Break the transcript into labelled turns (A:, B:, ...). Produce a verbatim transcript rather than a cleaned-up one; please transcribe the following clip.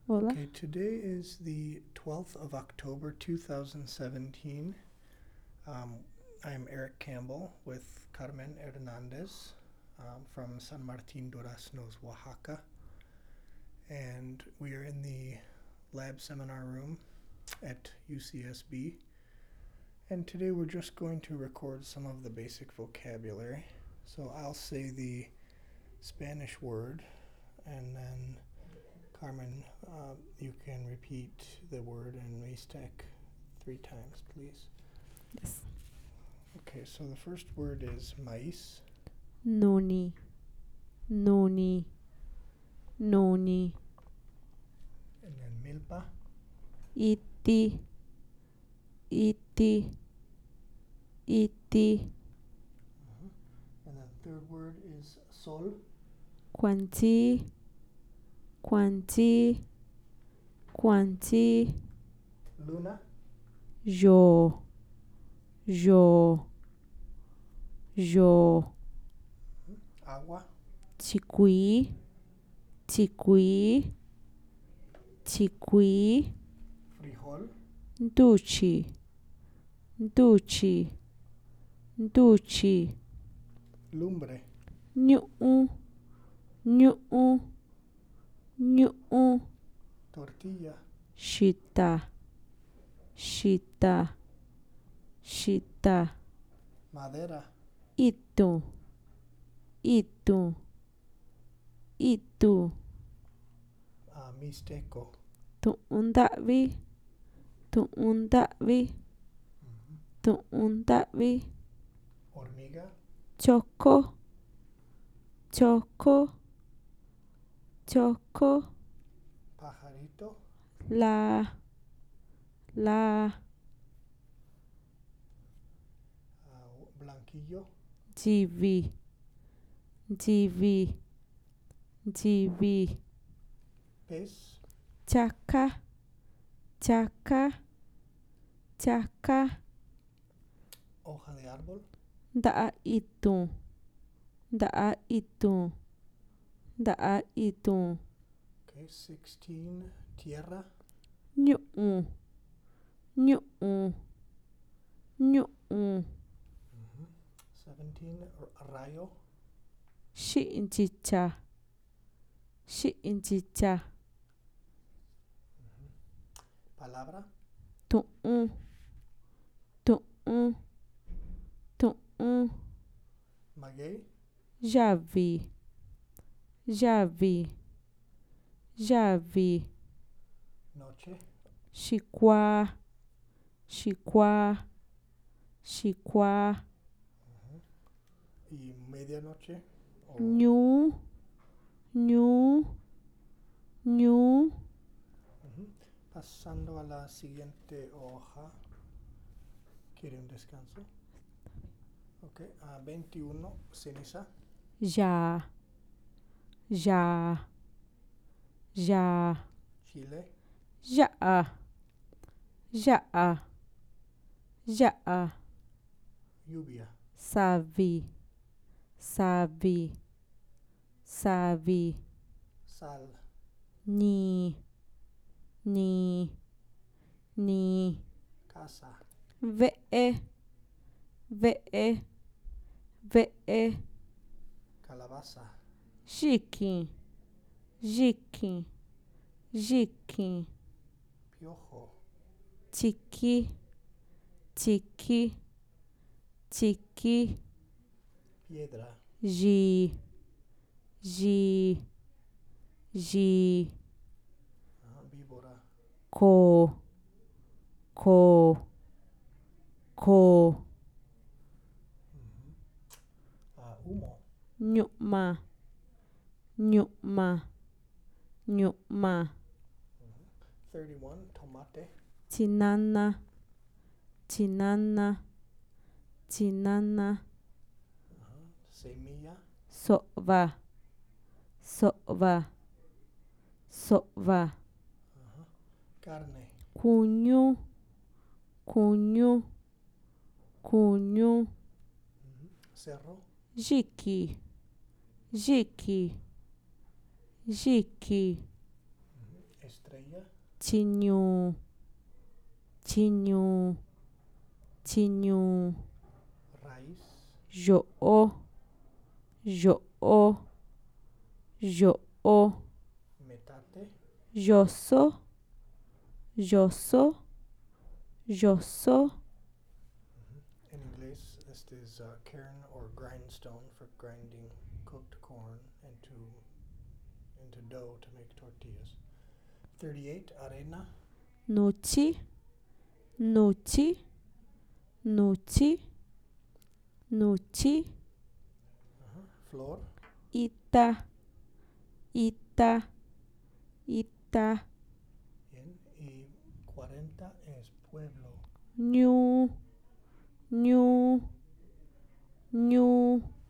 A: Hola.
B: Okay, today is the twelfth of October two thousand seventeen. Um, I'm Eric Campbell with Carmen Hernandez um, from San Martin Duraznos, Oaxaca. And we are in the lab seminar room at U C S B. And today we're just going to record some of the basic vocabulary. So I'll say the Spanish word, and then Carmen, uh, you can repeat the word in Mixtec three times, please.
A: Yes.
B: Okay, so the first word is maíz,
A: Noni. Noni. Noni.
B: and then milpa,
A: Iti. Iti. Iti.
B: uh-huh. And then third word is sol,
A: Quanti. Quanti. Quanti.
B: luna,
A: Yo. Yo. Yo.
B: uh-huh. Agua,
A: Tiqui. Tiqui. Tiqui.
B: frijol,
A: Duchi. Duchi. Duchi.
B: lumbre,
A: Nyu. Nyu. Nyu.
B: tortilla,
A: Shita. Shita. Shita.
B: madera,
A: Itu. Itu. Itu.
B: uh, mixteco,
A: Tu'undavi. Tu'undavi.
B: uh-huh.
A: Tu'undavi.
B: hormiga,
A: Choco. Choco. Choco.
B: pajarito,
A: La. La.
B: uh, blanquillo,
A: G V. G V. G V.
B: pez,
A: Chaka. Chaka. Chaka.
B: hoja de árbol,
A: Da'a itu. Da'a itu. Da'a itu.
B: okay, sixteen, tierra,
A: Nyu'u. Nyu'u. Nyu'u.
B: uh-huh. seventeen, r- rayo,
A: Shi'inchicha. Shi'inchicha.
B: uh-huh. palabra,
A: Tu'u. Tu'u. Tu'u.
B: maguey,
A: Javi. Javi. Javi.
B: noche,
A: Shikwa. Shikwa. Shikwa.
B: uh-huh. y medianoche, o
A: Ñu. Ñu. Ñu.
B: Ujú. Pasando a la siguiente hoja. ¿Quiere un descanso? Ok, a veintiuno, ceniza,
A: Ya. Ya. Ya.
B: chile,
A: Ya'a. Ya'a. Ya'a.
B: lluvia,
A: Savi. Savi. Savi.
B: sal,
A: Ni. Ni. Ni.
B: casa,
A: Ve'e. Ve'e. Ve'e.
B: calabaza,
A: Jiki. Jiki. Jiki.
B: piojo,
A: Tiki. Tiki. Tiki.
B: piedra,
A: Ji. Ji. Ji.
B: ah, víbora,
A: Ko. Ko. Ko.
B: ujú. Ah, humo,
A: Nyu'ma. Nyu'ma. Nyu'ma.
B: ujú. thirty-one, tomate,
A: Tinana. Tinana. Tinana.
B: ajá. Semilla,
A: So'va. So'va. So'va.
B: ajá. Carne,
A: Kunyu. Kunyu. Kunyu.
B: ujú. Cerro,
A: Jiki. Jiki. Jiki.
B: ujú. estrella.
A: Chiñu, chiñu, chiñu.
B: Raíz.
A: Yo'o, yo'o, yo'o.
B: Metate.
A: Yoso, yoso, yoso.
B: In inglés, este es uh, cairn or grindstone for grinding cooked corn into into dough to make tortillas. thirty-eight, arena.
A: Nuchi, nuchi, nuchi, nuchi.
B: Uh-huh. Flor.
A: Ita, ita, ita.
B: Bien. Y cuarenta es pueblo.
A: Ñu, ñu, ñu.